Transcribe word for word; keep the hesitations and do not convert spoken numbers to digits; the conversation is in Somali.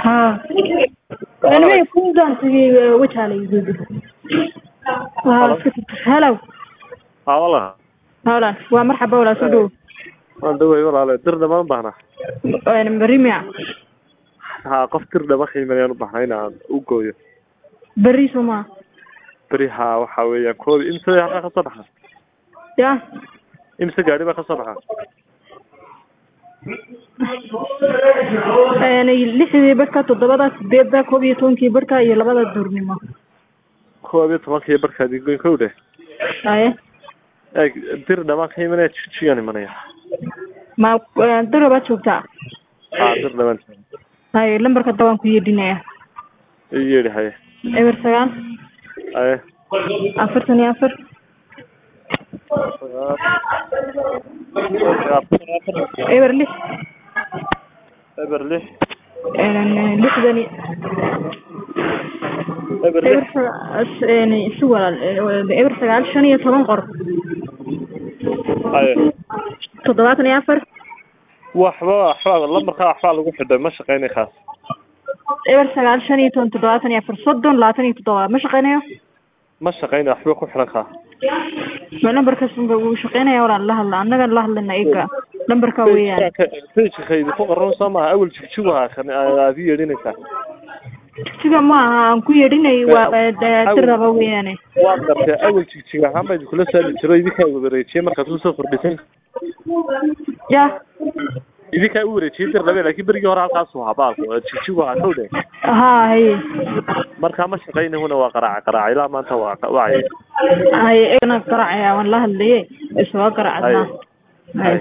ها أنا ما يكون دانتي وجه على يزيد ها هلا ها والله هلا ومرحبا ولا سدو waan dhaway walaal tirda ma baahna أنا مريمة ha qof tirda ma qiimeeyaan u baahnaa inaan u gooyo بري سما bari ha waxa weeyaan koob imsa yaqa ka soo dhaxa يا imsa gaari ba ka soo dhaxa أنا لحدي بركة تضبط بيدا كوبي تونكي بركة يلبدا دورنيما koob iyo tobankii barkaadi goyn kowde أيه ee tirda ma qiimeeyaan chichigan imanaya ما دربا شوكتا ha tirda man هاي لمبركة دوان كوي دينيا yeeri hay إبر سجان ay أفرتني أفر إبر لح eber lix يعني لحدني eber إبر lix س يعني سوى إبر سجان شنية طبعا قرب ay تضبطني أفر waxba waxba lambarka waxba lagu xidhay ma shaqeynay khaas إبر سجان شنية تون تضبطني أفر صدق لا تاني تضبط مش قناة ma shaqeynay waxba ku xiran khaa ما لمبركة سنجو شقينا ولا الله الله أنا الله لنا إيجا لمبركة ويان khaydi ku qaran sama awal jigjigaha kan aad yeedinaysa siga ma aan ku yeedhinay waa tiraba weeyane waa dartay awal jigjigaha ma kula saali jiro idinka ugu wareejiyay markaad u soo kordhisay ya idinka ugu wareejiyay tirada laakiin berigi hore halkaas waa baalku jigjigaha kowde ha hay marka ma shaqeynay huna waa qaraac qaraac ilaa maanta waa waay hay ina qaracaya wallahi hadlay isoo qaracna hay